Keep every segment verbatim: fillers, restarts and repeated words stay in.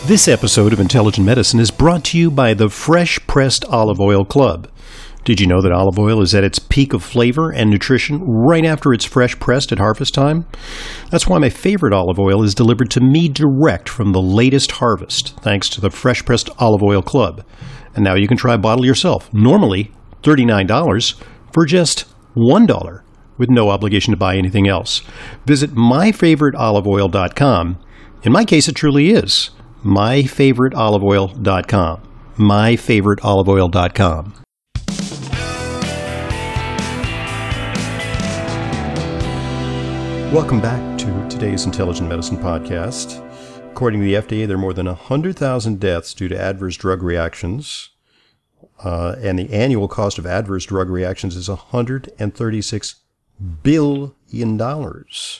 This episode of Intelligent Medicine is brought to you by the Fresh Pressed Olive Oil Club. Did you know that olive oil is at its peak of flavor and nutrition right after it's fresh pressed at harvest time? That's why my favorite olive oil is delivered to me direct from the latest harvest, thanks to the Fresh Pressed Olive Oil Club. And now you can try a bottle yourself, normally thirty-nine dollars, for just one dollar, with no obligation to buy anything else. Visit my favorite olive oil dot com. In my case, it truly is my favorite olive oil dot com. my favorite olive oil dot com. Welcome back to today's Intelligent Medicine podcast. According to the F D A, there are more than one hundred thousand deaths due to adverse drug reactions, uh, and the annual cost of adverse drug reactions is one hundred thirty-six billion dollars.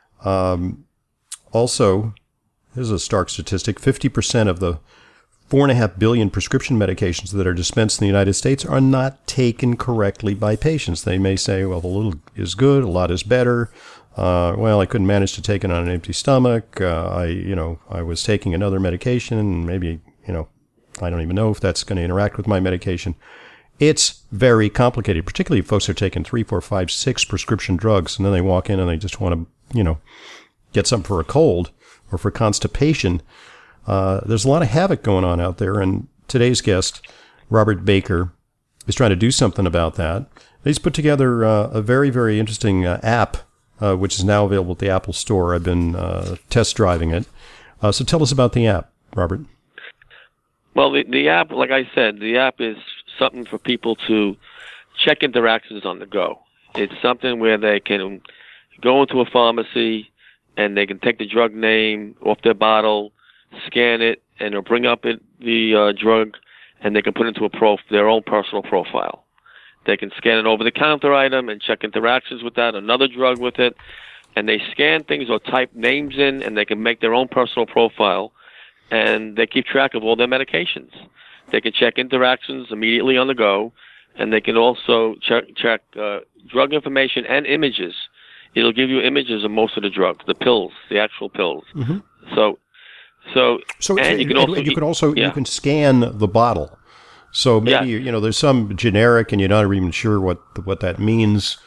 Um, also, here's a stark statistic, fifty percent of the four point five billion prescription medications that are dispensed in the United States are not taken correctly by patients. They may say, well, a little is good, a lot is better. Uh, well, I couldn't manage to take it on an empty stomach. Uh, I, you know, I was taking another medication, and maybe, you know, I don't even know if that's going to interact with my medication. It's very complicated, particularly if folks are taking three, four, five, six prescription drugs, and then they walk in and they just want to, you know, get something for a cold or for constipation. Uh, there's a lot of havoc going on out there, and today's guest, Robert Baker, is trying to do something about that. He's put together uh, a very, very interesting uh, app, uh, which is now available at the Apple Store. I've been uh, test driving it. Uh, so tell us about the app, Robert. Well, the, the app, like I said, the app is something for people to check interactions on the go. It's something where they can go into a pharmacy and they can take the drug name off their bottle, scan it, and it'll bring up it, the uh, drug, and they can put it into a prof- their own personal profile. They can scan an over-the-counter item and check interactions with that, another drug with it, and they scan things or type names in, and they can make their own personal profile, and they keep track of all their medications. They can check interactions immediately on the go, and they can also check, check uh, drug information and images. It'll give you images of most of the drugs, the pills, the actual pills. Mm-hmm. So, so, so and you can also you can also yeah. you can scan the bottle. So maybe yeah. you, you know there's some generic, and you're not even sure what what that means.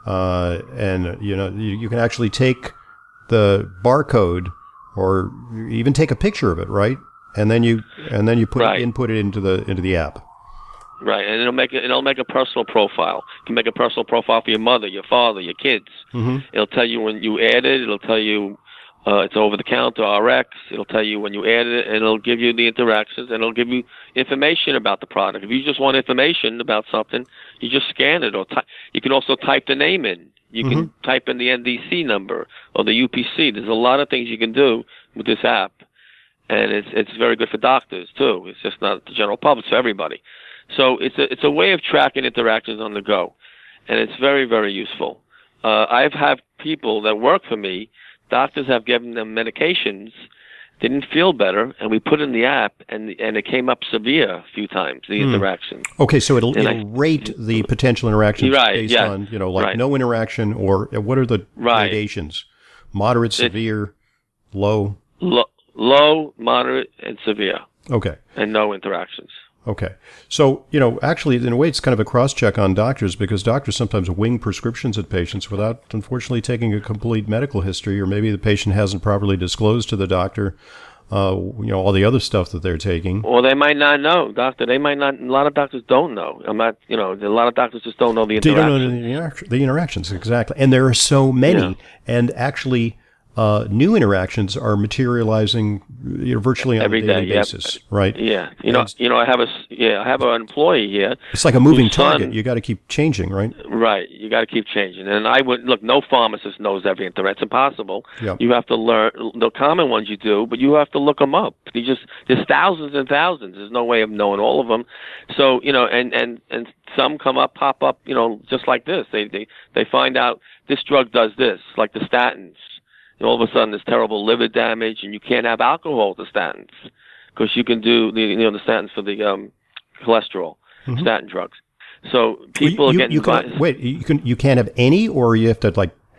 Uh, and you know you, you can actually take the barcode, or even take a picture of it, right? And then you and then you put right. it, input it into the into the app. Right, and it'll make it, it'll make a personal profile. You can make a personal profile for your mother, your father, your kids. Mm-hmm. It'll tell you when you add it. It'll tell you uh, it's over the counter R X. It'll tell you when you add it, and it'll give you the interactions, and it'll give you information about the product. If you just want information about something, you just scan it, or ty- you can also type the name in. You can mm-hmm. type in the N D C number or the U P C. There's a lot of things you can do with this app, and it's it's very good for doctors too. It's just not the general public; it's for everybody. So it's a it's a way of tracking interactions on the go, and it's very, very useful. Uh, I've had people that work for me, doctors have given them medications, didn't feel better, and we put in the app, and and it came up severe a few times, the mm. interaction. Okay, so it'll, it'll I, rate the potential interactions right, based yes, on, you know, like right. no interaction, or what are the right. gradations? Moderate, severe, it's, low? Lo- low, moderate, and severe. Okay. And no interactions. Okay. So, you know, actually, in a way, it's kind of a cross-check on doctors, because doctors sometimes wing prescriptions at patients without, unfortunately, taking a complete medical history, or maybe the patient hasn't properly disclosed to the doctor, uh, you know, all the other stuff that they're taking. Or they might not know, doctor. They might not, a lot of doctors don't know. I'm not, you know, a lot of doctors just don't know the interactions. They don't know the, interac- the interactions, exactly. And there are so many, yeah. and actually... Uh, new interactions are materializing, you know, virtually on Every a daily day, basis, yep. right? Yeah, you know, you know, I have a yeah, I have an employee here. It's like a moving target. Son, you got to keep changing, right? Right, you got to keep changing. And I would look. No pharmacist knows every interaction. It's impossible. Yep. You have to learn the common ones. You do, but you have to look them up. You just there's thousands and thousands. There's no way of knowing all of them. So you know, and and and some come up, pop up. You know, just like this. They they they find out this drug does this, like the statins. And all of a sudden, there's terrible liver damage, and you can't have alcohol with the statins because you can do the you know the statins for the um, cholesterol, mm-hmm. statin drugs. So people well, you, are getting you can, wait. You can you can't have any, or you have to like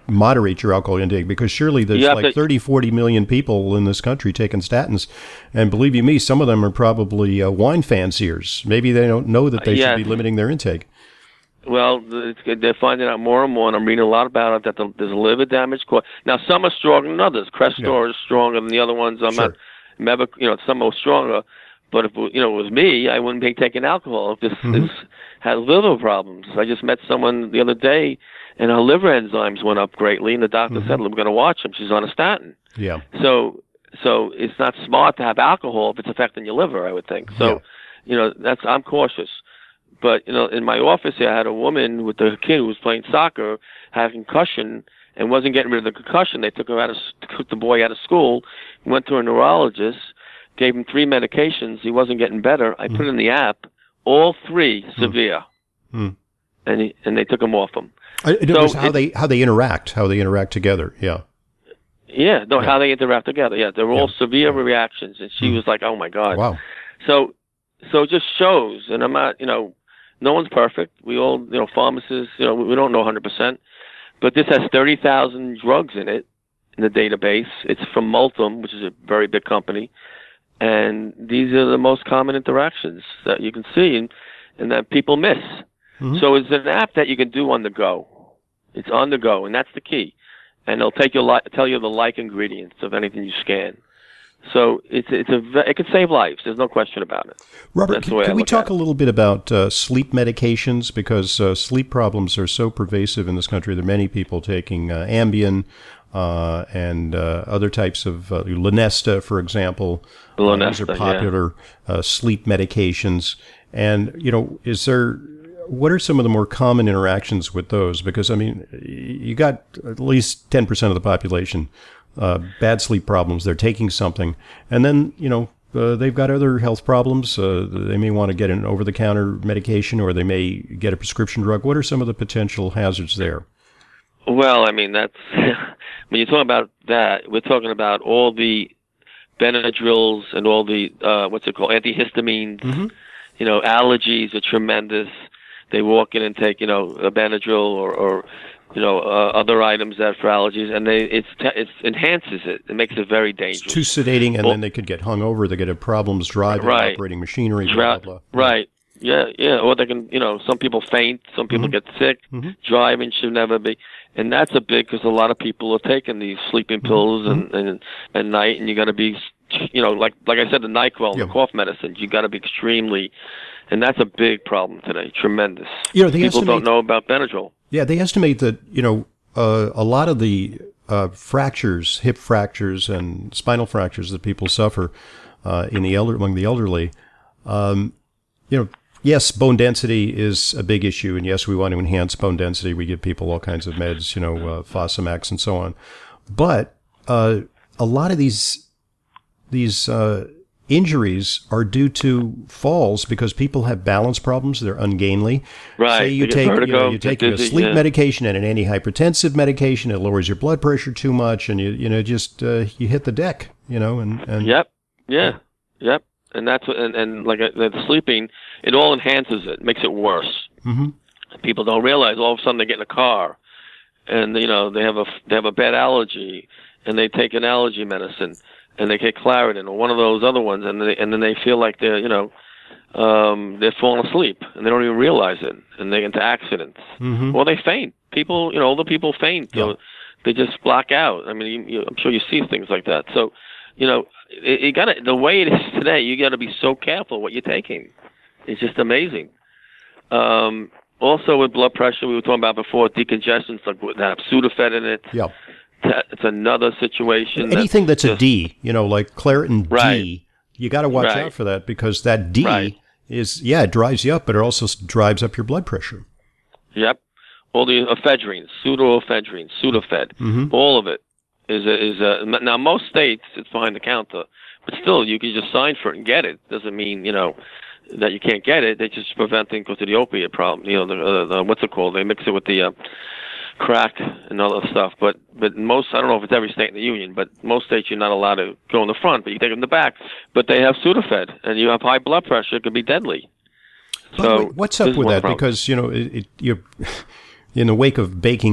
moderate your alcohol intake, because surely there's like to, thirty, forty million people in this country taking statins. And believe you me, some of them are probably uh, wine fanciers. Maybe they don't know that they yeah. should be limiting their intake. Well, it's, they're finding out more and more, and I'm reading a lot about it, that the, there's liver damage. Now, some are stronger than others. Crestor yeah. is stronger than the other ones. I'm sure. not, never, you know, some are stronger. But if you know it was me, I wouldn't be taking alcohol if this, mm-hmm. this had liver problems. I just met someone the other day, and her liver enzymes went up greatly, and the doctor mm-hmm. said, "We're going to watch him. She's on a statin." Yeah. So, so it's not smart to have alcohol if it's affecting your liver, I would think. So, yeah. you know, that's I'm cautious. But you know, in my office here, I had a woman with a kid who was playing soccer, had a concussion, and wasn't getting rid of the concussion. They took her out of took the boy out of school, went to a neurologist. Gave him three medications. He wasn't getting better. I mm. put in the app, all three severe, mm. and he, and they took him off him. I, it so was how it, they how they interact, how they interact together. Yeah, yeah, no, yeah. how they interact together. Yeah, they were all yeah. severe yeah. reactions, and she mm. was like, "Oh my God!" Wow. So, so it just shows, and I'm not, you know, no one's perfect. We all, you know, pharmacists, you know, we don't know one hundred percent, but this has thirty thousand drugs in it in the database. It's from Multum, which is a very big company. And these are the most common interactions that you can see and, and that people miss. Mm-hmm. So it's an app that you can do on the go. It's on the go, and that's the key. And it'll take you li- tell you the like ingredients of anything you scan. So it's it's a it can save lives. There's no question about it. Robert, can, can we talk a little bit about uh, sleep medications, because uh, sleep problems are so pervasive in this country. There are many people taking uh, Ambien. Uh, and uh, other types of uh, Lunesta, for example. Lunesta, uh, these are popular yeah. uh, sleep medications. And, you know, is there, what are some of the more common interactions with those? Because, I mean, you got at least ten percent of the population, uh, bad sleep problems. They're taking something. And then, you know, uh, they've got other health problems. Uh, they may want to get an over-the-counter medication, or they may get a prescription drug. What are some of the potential hazards there? Well, I mean, that's when you're talking about that, we're talking about all the Benadryls and all the, uh, what's it called, antihistamines. Mm-hmm. You know, allergies are tremendous. They walk in and take, you know, a Benadryl or, or you know, uh, other items that for allergies, and they it's it enhances it. It makes it very dangerous. It's too sedating, and well, then they could get hungover. They could have problems driving, right. operating machinery, blah, Dra- blah, blah. Right. Yeah, yeah. Or they can, you know, some people faint, some people mm-hmm. get sick. Mm-hmm. Driving should never be. And that's a big, because a lot of people are taking these sleeping pills mm-hmm. and, and at night, and you got to be, you know, like like I said, the NyQuil, yeah. the cough medicines, you got to be extremely, and that's a big problem today, tremendous. You know, they people estimate, don't know about Benadryl. Yeah, they estimate that, you know, uh, a lot of the uh, fractures, hip fractures and spinal fractures that people suffer uh, in the elder among the elderly, um, you know, yes, bone density is a big issue, and yes, we want to enhance bone density. We give people all kinds of meds, you know, uh, Fosamax and so on. But uh, a lot of these these uh, injuries are due to falls, because people have balance problems. They're ungainly. Right. Say you they take vertigo, you know, you're taking dizzy, a sleep yeah. medication and an antihypertensive medication. It lowers your blood pressure too much, and you you know just uh, you hit the deck. You know, and, and yep, yeah, yep. And that's what, and, and like uh, the sleeping, it all enhances it, makes it worse. Mm-hmm. People don't realize all of a sudden they get in a car, and you know they have a they have a bad allergy, and they take an allergy medicine, and they get Claritin or one of those other ones, and they, and then they feel like they're you know um, they're falling asleep, and they don't even realize it, and they get into accidents, mm-hmm. or they faint. People, you know, older people faint. Yeah. You know, they just black out. I mean, you, you, I'm sure you see things like that. So, you know. You got to the way it is today. You got to be so careful what you're taking. It's just amazing. Um, also, with blood pressure, we were talking about before, decongestants like that have Sudafed in it. Yeah, it's another situation. Anything that's, that's just, a D, you know, like Claritin right. D, you got to watch right. out for that, because that D right. is yeah, it drives you up, but it also drives up your blood pressure. Yep, all the ephedrine, pseudoephedrine, Sudafed, mm-hmm. all of it. Is a, is a, now most states it's behind the counter, but still you can just sign for it and get it. Doesn't mean you know that you can't get it. They just preventing because of the opiate problem. You know the, uh, the what's it called? They mix it with the uh, crack and all that stuff. But but most I don't know if it's every state in the union, but most states you're not allowed to go in the front, but you take it in the back. But they have Sudafed, and you have high blood pressure. It could be deadly. So wait, what's up with that? Problem. Because you know it, it, you're in the wake of baking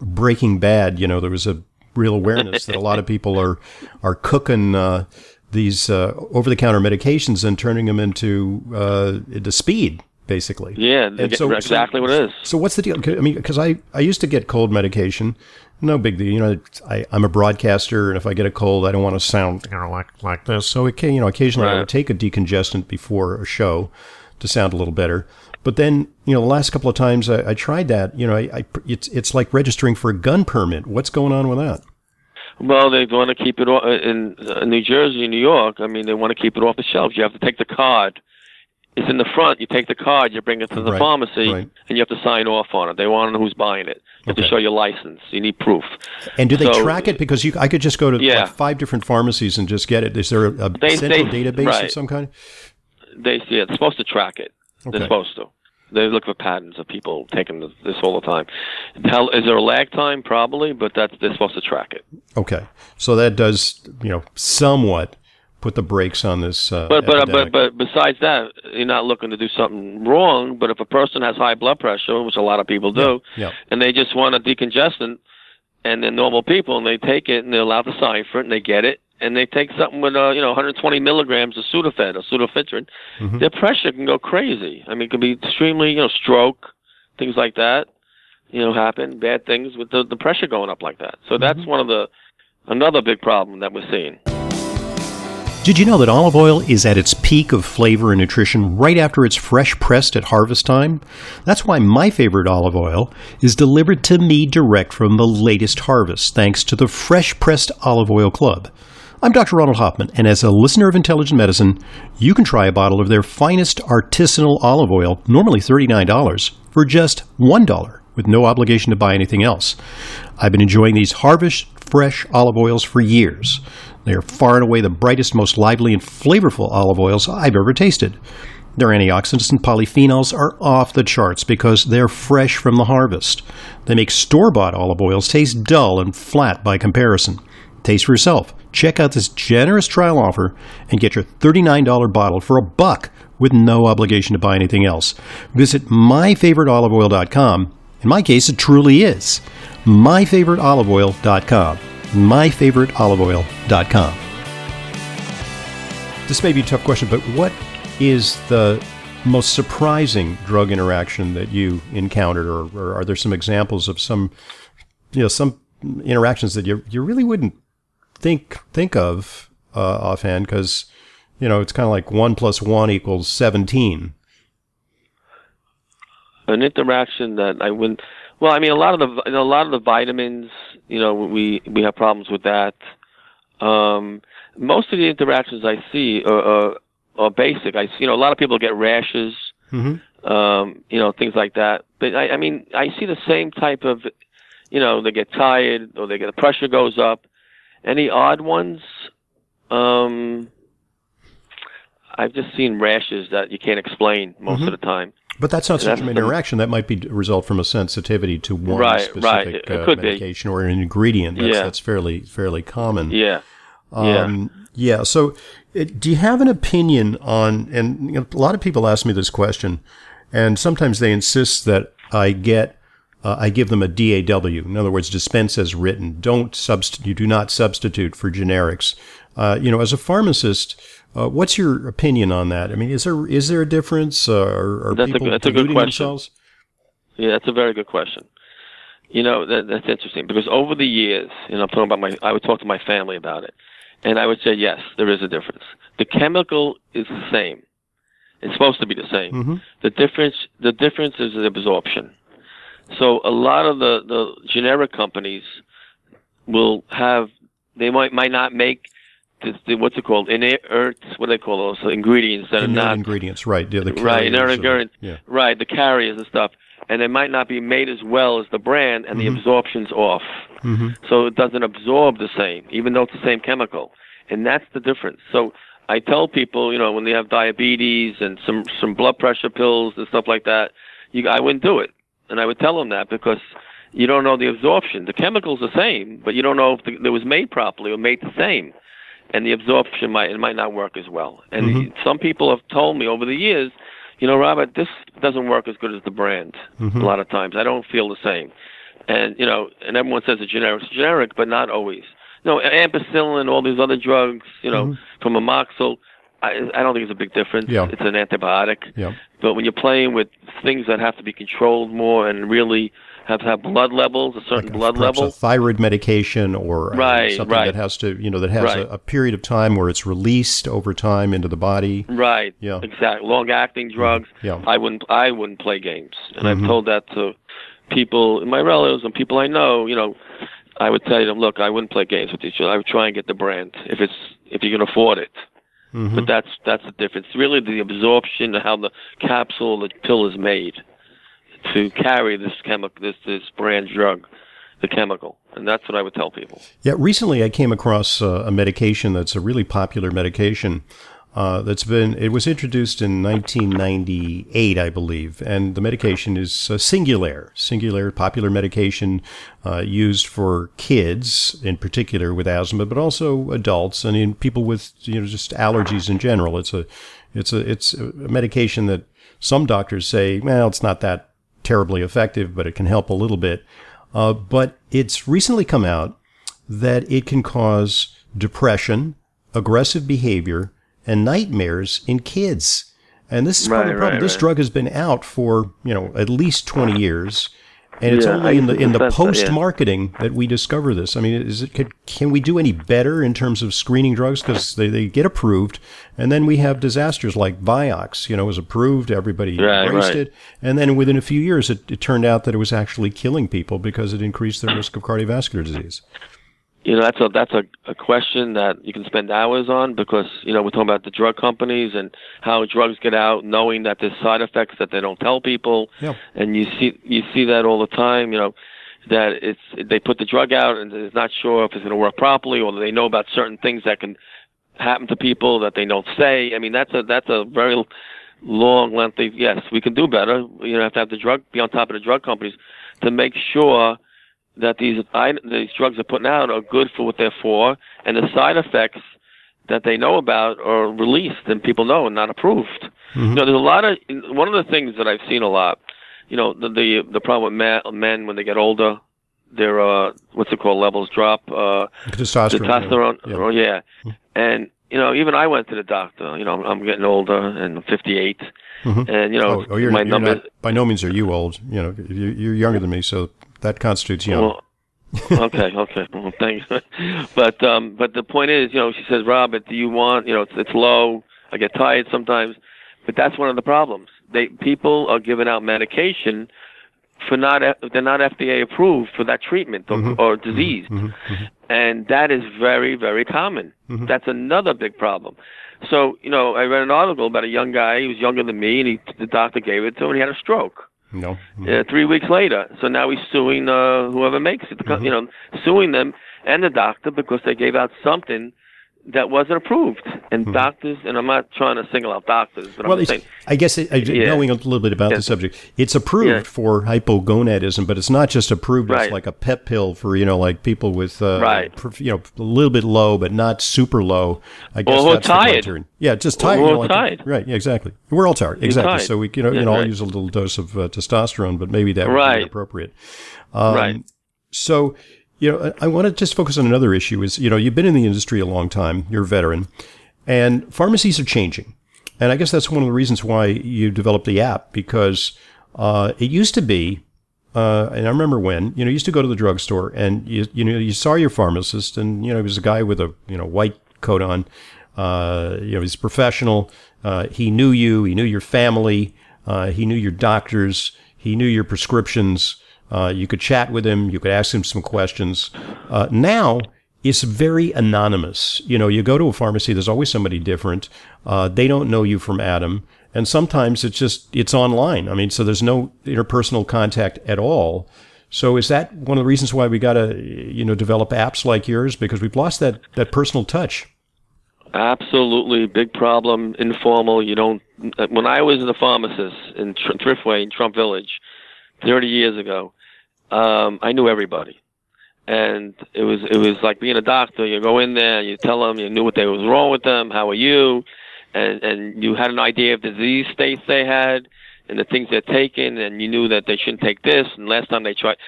Breaking Bad, you know, there was a real awareness that a lot of people are are cooking uh, these uh, over-the-counter medications and turning them into uh, into speed, basically. Yeah, and so, exactly so, what it is. So what's the deal? I mean, because I, I used to get cold medication. No big deal. You know, I, I'm a broadcaster, and if I get a cold, I don't want to sound, you know, like like this. So, it, you know, occasionally right. I would take a decongestant before a show to sound a little better. But then, you know, the last couple of times I, I tried that, you know, I, I it's it's like registering for a gun permit. What's going on with that? Well, they want to keep it off, in uh, New Jersey, New York. I mean, they want to keep it off the shelves. You have to take the card. It's in the front. You take the card, you bring it to the right, pharmacy, right. and you have to sign off on it. They want to know who's buying it. You have okay. to show your license. You need proof. And do they so, track it? Because you, I could just go to yeah. like five different pharmacies and just get it. Is there a, a they, central they, database right. of some kind? They yeah, they're supposed to track it. Okay. They're supposed to. They look for patterns of people taking this all the time. How, is there a lag time? Probably, but that's they're supposed to track it. Okay, so that does, you know, somewhat put the brakes on this. Uh, but but, epidemic. but but besides that, you're not looking to do something wrong. But if a person has high blood pressure, which a lot of people do, yeah, yeah. and they just want a decongestant, and they're normal people, and they take it, and they're allowed to sign for it, and they get it, and they take something with uh, you know one hundred twenty milligrams of Sudafed or Pseudoephedrine, mm-hmm. their pressure can go crazy. I mean, it can be extremely, you know, stroke, things like that, you know, happen, bad things with the, the pressure going up like that. So mm-hmm. that's one of the another big problem that we're seeing. Did you know that olive oil is at its peak of flavor and nutrition right after it's fresh pressed at harvest time? That's why my favorite olive oil is delivered to me direct from the latest harvest, thanks to the Fresh Pressed Olive Oil Club. I'm Doctor Ronald Hoffman, and as a listener of Intelligent Medicine, you can try a bottle of their finest artisanal olive oil, normally thirty-nine dollars, for just one dollar, with no obligation to buy anything else. I've been enjoying these Harvest Fresh olive oils for years. They are far and away the brightest, most lively, and flavorful olive oils I've ever tasted. Their antioxidants and polyphenols are off the charts because they're fresh from the harvest. They make store-bought olive oils taste dull and flat by comparison. Taste for yourself. Check out this generous trial offer and get your thirty-nine dollars bottle for a buck with no obligation to buy anything else. Visit my favorite olive oil dot com. In my case, it truly is my favorite olive oil dot com. my favorite olive oil dot com. This may be a tough question, but what is the most surprising drug interaction that you encountered, or, or are there some examples of some, you know, some interactions that you you really wouldn't think think of uh, offhand, because, you know, it's kind of like one plus one equals seventeen. An interaction that I wouldn't. Well, I mean, a lot of the you know, a lot of the vitamins, you know, we we have problems with that. Um, most of the interactions I see are, are, are basic. I see, you know, a lot of people get rashes, mm-hmm. um, you know, things like that. But I, I mean, I see the same type of, you know, they get tired or they get the pressure goes up. Any odd ones? Um, I've just seen rashes that you can't explain most mm-hmm. of the time. But that's not such an interaction. That might be a result from a sensitivity to one right, specific right. It, it uh, medication be. or an ingredient. That's, yeah. that's fairly fairly common. Yeah. Um, yeah. yeah. So, it, do you have an opinion on? And you know, a lot of people ask me this question, and sometimes they insist that I get. Uh, I give them a D A W. In other words, dispense as written. Don't subst- You do not substitute for generics. Uh, you know, as a pharmacist, uh, what's your opinion on that? I mean, is there is there a difference? Uh, are are that's people a, that's a good question. themselves? Yeah, that's a very good question. You know, that, that's interesting because over the years, you know, I'm talking about my. I would talk to my family about it, and I would say yes, there is a difference. The chemical is the same. It's supposed to be the same. Mm-hmm. The difference, the difference is the absorption. So a lot of the, the generic companies will have, they might might not make, this, the, what's it called, inert, what do they call those, so ingredients that inert are not. ingredients, right. Yeah, the right, inert ingredients, yeah. right, the carriers and stuff. And they might not be made as well as the brand, and mm-hmm. the absorption's off. Mm-hmm. So it doesn't absorb the same, even though it's the same chemical. And that's the difference. So I tell people, you know, when they have diabetes and some, some blood pressure pills and stuff like that, you, I wouldn't do it. And I would tell them that because you don't know the absorption. The chemical's the same, but you don't know if the, it was made properly or made the same. And the absorption might it might not work as well. And mm-hmm. some people have told me over the years, you know, Robert, this doesn't work as good as the brand mm-hmm. a lot of times. I don't feel the same. And, you know, and everyone says a generic is generic, but not always. No, ampicillin, all these other drugs, you know, mm-hmm. from amoxil, I, I don't think it's a big difference. Yeah. It's an antibiotic. Yeah. But when you're playing with things that have to be controlled more and really have to have blood levels, a certain like blood perhaps level. a thyroid medication or right, uh, something right. that has to, you know, that has right. a, a period of time where it's released over time into the body. Right. Yeah. Exactly. Long-acting drugs. Mm-hmm. Yeah. I wouldn't. I wouldn't play games, and mm-hmm. I've told that to people, my relatives, and people I know. You know, I would tell them, look, I wouldn't play games with each other. I would try and get the brand if it's if you can afford it. Mm-hmm. But that's that's the difference. Really, the absorption, how the capsule, the pill is made to carry this chemical, this this brand drug, the chemical, and that's what I would tell people. Yeah, recently I came across uh, a medication that's a really popular medication. Uh, that's been it was introduced in nineteen ninety-eight, I believe, and the medication is uh, Singulair. Singulair, popular medication uh, used for kids in particular with asthma, but also adults and in people with you know just allergies in general. It's a it's a it's a medication that some doctors say, well, it's not that terribly effective, but it can help a little bit. Uh, but it's recently come out that it can cause depression, aggressive behavior, and nightmares in kids. And this is part right, of the problem. Right, this right. drug has been out for, you know, at least twenty years. And it's yeah, only in the in the post yeah. marketing that we discover this. I mean, is it could, can we do any better in terms of screening drugs because they, they get approved, and then we have disasters like Vioxx. You know, was approved, everybody right, embraced right. it, and then within a few years, it, it turned out that it was actually killing people because it increased their risk of cardiovascular disease. You know, that's a that's a, a question that you can spend hours on because, you know, we're talking about the drug companies and how drugs get out, knowing that there's side effects that they don't tell people. Yeah. And you see you see that all the time, you know, that it's they put the drug out and they're not sure if it's going to work properly, or they know about certain things that can happen to people that they don't say. I mean, that's a that's a very long, lengthy, yes, we can do better. You know, have to have the drug, be on top of the drug companies to make sure that these these drugs are putting out are good for what they're for, and the side effects that they know about are released and people know and not approved. Mm-hmm. You know, there's a lot of one of the things that I've seen a lot. You know, the the, the problem with men, men when they get older, their uh, what's it called levels drop. Uh, testosterone. Testosterone. Yeah. Oh yeah, Mm-hmm. and you know, even I went to the doctor. You know, I'm getting older and I'm fifty-eight, mm-hmm. and you know, oh, oh you're, my you're number. Not, by no means are you old. You know, you, you're younger than me, so. That constitutes young. Well, okay, okay. Well, thanks. But um, but the point is, you know, she says, Robert, do you want, you know, it's, it's low. I get tired sometimes, but that's one of the problems. They people are giving out medication for not they're not F D A approved for that treatment or, mm-hmm. or disease, mm-hmm. Mm-hmm. and that is very very common. Mm-hmm. That's another big problem. So you know, I read an article about a young guy. He was younger than me, and he, the doctor gave it to him, and he had a stroke. No. Mm-hmm. Uh, three weeks later. So now he's suing uh, whoever makes it, mm-hmm. you know, suing them and the doctor because they gave out something that wasn't approved. And mm-hmm. doctors, and I'm not trying to single out doctors, but well, I'm saying. I guess it, I, yeah. knowing a little bit about yeah. the subject, it's approved yeah. for hypogonadism, but it's not just approved right. as like a pep pill for, you know, like people with, uh, right. you know, a little bit low, but not super low. I guess or that's tired. the criterion. Yeah, just tired. Or you know, like, tired. Right, yeah, exactly. We're all tired. Exactly. Tired. So we, you know, yeah, you know, right. I'll use a little dose of uh, testosterone, but maybe that would right. be appropriate. Um, right. So, you know, I, I want to just focus on another issue is, you know, you've been in the industry a long time. You're a veteran. And pharmacies are changing. And I guess that's one of the reasons why you developed the app, because uh, it used to be, uh, and I remember when, you know, you used to go to the drugstore and, you you know, you saw your pharmacist and, you know, he was a guy with a, you know, white coat on. Uh, you know, he's professional. Uh, he knew you. He knew your family. Uh, he knew your doctors. He knew your prescriptions. Uh, you could chat with him. You could ask him some questions. Uh, now, it's very anonymous. You know, you go to a pharmacy, there's always somebody different. Uh, they don't know you from Adam. And sometimes it's just, it's online. I mean, so there's no interpersonal contact at all. So is that one of the reasons why we got to, you know, develop apps like yours? Because we've lost that, that personal touch. Absolutely. Big problem. Informal. You don't, when I was the pharmacist in Thriftway in Trump Village thirty years ago, um, I knew everybody. And it was it was like being a doctor. You go in there, you tell them, you knew what they was wrong with them. How are you? And and you had an idea of the disease states they had and the things they're taking, and you knew that they shouldn't take this. And last time they tried,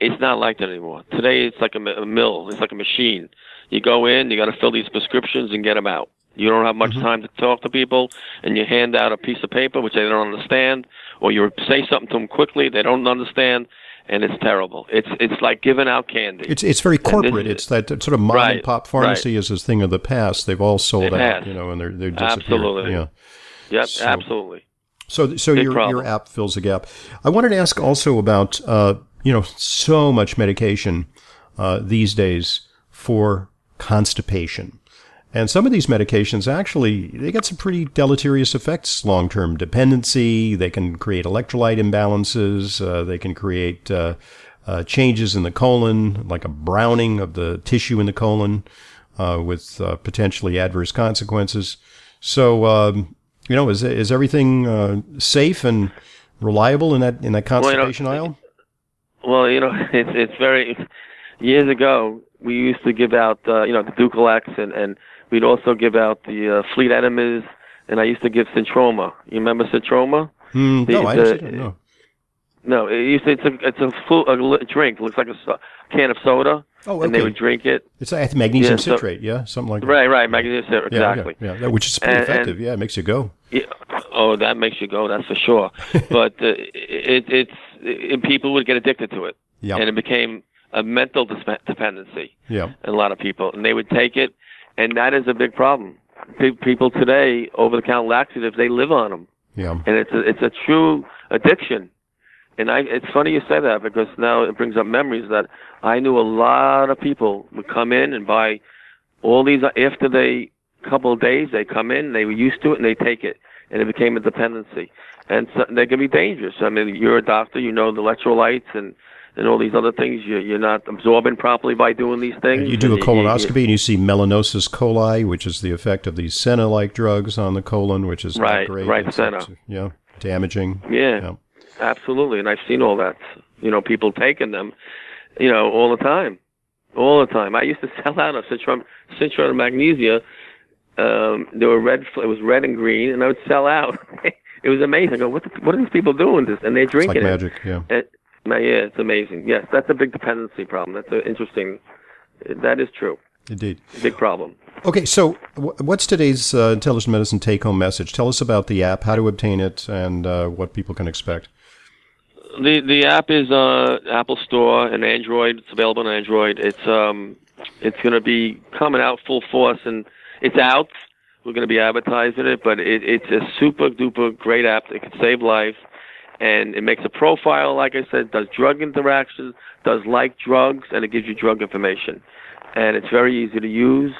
It's not like that anymore. Today, it's like a, a mill. It's like a machine. You go in, you got to fill these prescriptions and get them out. You don't have much mm-hmm. time to talk to people, and you hand out a piece of paper which they don't understand, or you say something to them quickly, they don't understand, and it's terrible. It's it's like giving out candy. It's it's very corporate. It's that sort of mom right, and pop pharmacy right. is a thing of the past. They've all sold it out, has. you know, and they're they're disappearing. Absolutely. Yeah. Yep. So, absolutely. So so Big your problem. your app fills a gap. I wanted to ask also about uh, you know, so much medication uh, these days for constipation. And some of these medications actually, they get some pretty deleterious effects, long-term dependency. They can create electrolyte imbalances. Uh, they can create uh, uh, changes in the colon, like a browning of the tissue in the colon uh, with uh, potentially adverse consequences. So, um, you know, is is everything uh, safe and reliable in that in that constipation well, you know, aisle? Well, you know, it's it's very years ago we used to give out uh, you know the Ducalex and and we'd also give out the uh, Fleet enemas, and I used to give Centroma. You remember Centroma? Mm, the, no, I the, don't know. No, it used to, it's a it's a, full, a drink. It looks like a so- can of soda. Oh, okay. And they would drink it. It's like magnesium yeah, so, citrate, yeah, something like that. Right, right, magnesium citrate, exactly. Yeah, yeah, yeah, which is pretty and, effective. And, yeah, it makes you go. Yeah, oh, that makes you go. That's for sure. But uh, it, it's it, people would get addicted to it, yeah. and it became a mental dis- dependency. Yeah, in a lot of people, and they would take it, and that is a big problem. People today, over-the-counter laxatives, they live on them. Yeah, and it's a, it's a true addiction. And I, it's funny you say that because now it brings up memories that I knew a lot of people would come in and buy all these after they couple of days. They come in, they were used to it, and they take it, and it became a dependency. And so they can be dangerous. I mean, you're a doctor, you know the electrolytes and, and all these other things. You're, you're not absorbing properly by doing these things. And you do a colonoscopy, you, you, and you see melanosis coli, which is the effect of these senna-like drugs on the colon, which is right, not great. right, it's, senna. It's, yeah, damaging. Yeah. yeah. Absolutely, and I've seen all that. You know, people taking them, you know, all the time, all the time. I used to sell out of Citron, Citron and Magnesia. Um, they were red. It was red and green, and I would sell out. It was amazing. I go, what? The, what are these people doing this? And they're drinking it's like it. magic. Yeah. And, yeah, it's amazing. Yes, that's a big dependency problem. That's a interesting. That is true. Indeed. Big problem. Okay, so what's today's uh, Intelligent Medicine take-home message? Tell us about the app, how to obtain it, and uh, what people can expect. The the app is uh Apple Store and Android. It's available on Android. It's um it's going to be coming out full force, and it's out. We're going to be advertising it, but it, it's a super duper great app that can save lives, and it makes a profile. Like I said, does drug interactions, does like drugs, and it gives you drug information, and it's very easy to use,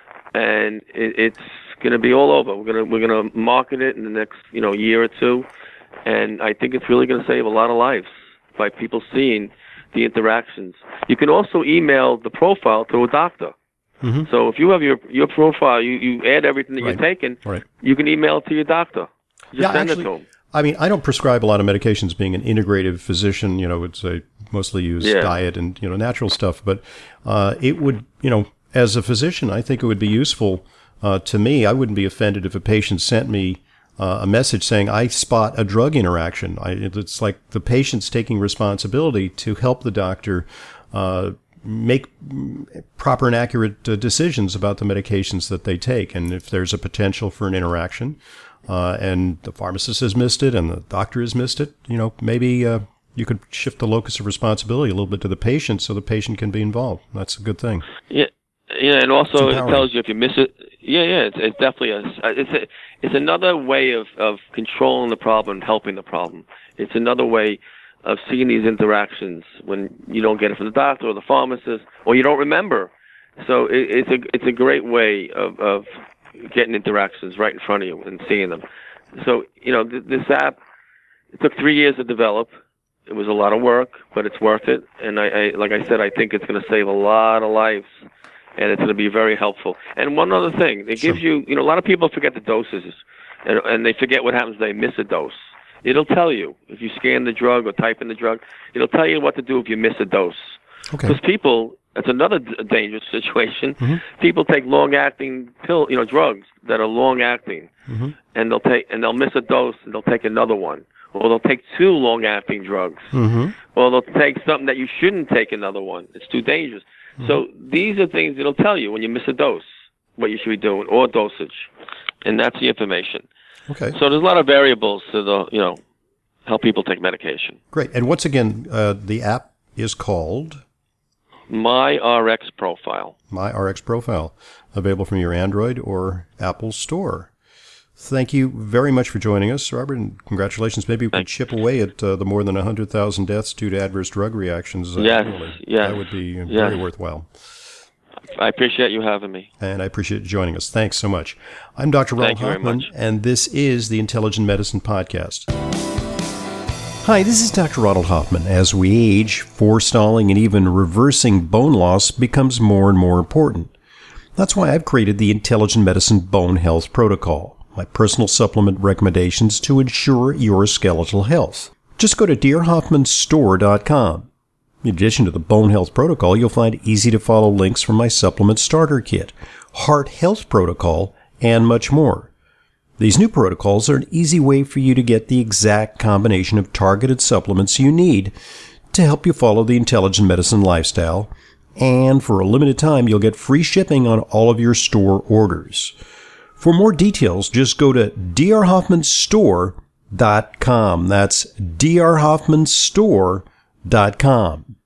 and it, it's going to be all over. We're going to we're going to market it in the next you know year or two. And I think it's really going to save a lot of lives by people seeing the interactions. You can also email the profile to a doctor. Mm-hmm. So if you have your your profile, you, you add everything that right. you're taking, right. you can email it to your doctor. Just yeah, send actually, it to him. I mean, I don't prescribe a lot of medications being an integrative physician. You know, it's a mostly use yeah. diet and, you know, natural stuff. But uh, it would, you know, as a physician, I think it would be useful uh, to me. I wouldn't be offended if a patient sent me Uh, a message saying, I spot a drug interaction. I, it's like the patient's taking responsibility to help the doctor uh, make proper and accurate uh, decisions about the medications that they take. And if there's a potential for an interaction uh, and the pharmacist has missed it and the doctor has missed it, you know, maybe uh, you could shift the locus of responsibility a little bit to the patient so the patient can be involved. That's a good thing. Yeah, yeah, and also it tells you if you miss it. Yeah, yeah, it's, it's definitely a, it's a, it's another way of, of controlling the problem and helping the problem. It's another way of seeing these interactions when you don't get it from the doctor or the pharmacist, or you don't remember. So it, it's a it's a great way of, of getting interactions right in front of you and seeing them. So you know th- this app, it took three years to develop. It was a lot of work, but it's worth it. And I, I like I said, I think it's going to save a lot of lives. And it's going to be very helpful. And one other thing, it gives you, you know, a lot of people forget the doses, and, and they forget what happens if they miss a dose. It'll tell you, if you scan the drug or type in the drug, it'll tell you what to do if you miss a dose. Okay. Because people, it's another d- dangerous situation, mm-hmm. people take long-acting pill, you know, drugs that are long-acting, mm-hmm. and they'll take, and they'll miss a dose, and they'll take another one. or they'll take two long-acting drugs, Mm-hmm. or they'll take something that you shouldn't take another one. It's too dangerous. Mm-hmm. So these are things that'll tell you when you miss a dose, what you should be doing, or dosage, and that's the information. Okay. So there's a lot of variables to the, you know, how people take medication. Great. And once again, uh, the app is called MyRx Profile. MyRx Profile, available from your Android or Apple store. Thank you very much for joining us, Robert, and congratulations. Maybe we could chip away at uh, the more than one hundred thousand deaths due to adverse drug reactions. Uh, yes, annually. yes. That would be yes. very worthwhile. I appreciate you having me. And I appreciate you joining us. Thanks so much. I'm Doctor Ronald Hoffman, and this is the Intelligent Medicine Podcast. Hi, this is Doctor Ronald Hoffman. As we age, forestalling and even reversing bone loss becomes more and more important. That's why I've created the Intelligent Medicine Bone Health Protocol, my personal supplement recommendations to ensure your skeletal health. Just go to dear hoffman store dot com. In addition to the Bone Health Protocol, you'll find easy-to-follow links from my Supplement Starter Kit, Heart Health Protocol, and much more. These new protocols are an easy way for you to get the exact combination of targeted supplements you need to help you follow the intelligent medicine lifestyle, and for a limited time, you'll get free shipping on all of your store orders. For more details, just go to d r hoffman store dot com. That's d r hoffman store dot com.